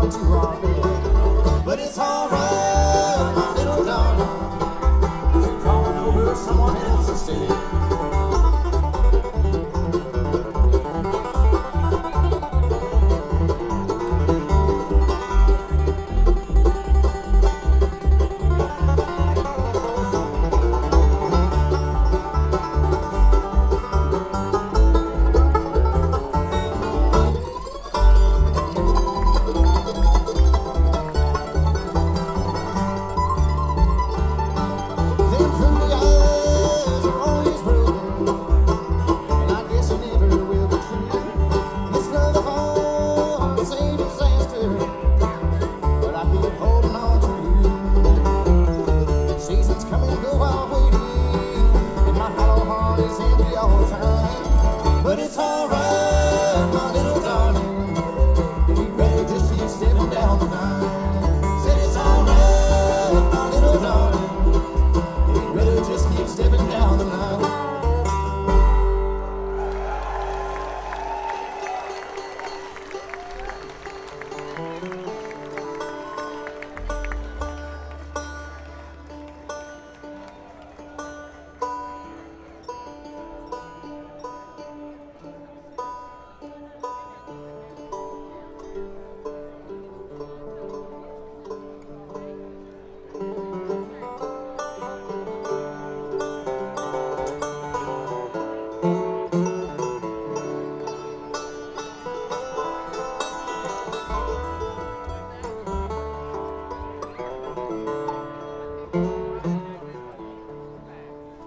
what you are doing. But it's alright, my little darling. You're crawling over someone else's city. But it's alright, my little darling. You better just keep stepping down the line. Said it's alright, my little darling. You better just keep stepping down the line.